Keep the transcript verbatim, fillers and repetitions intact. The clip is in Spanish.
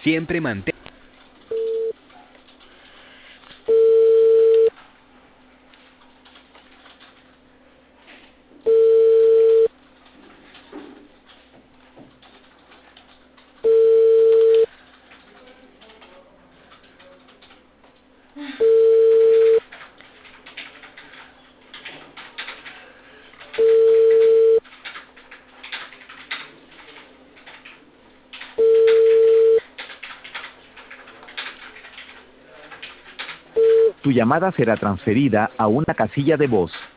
Siempre mantén. Tu llamada será transferida a una casilla de voz.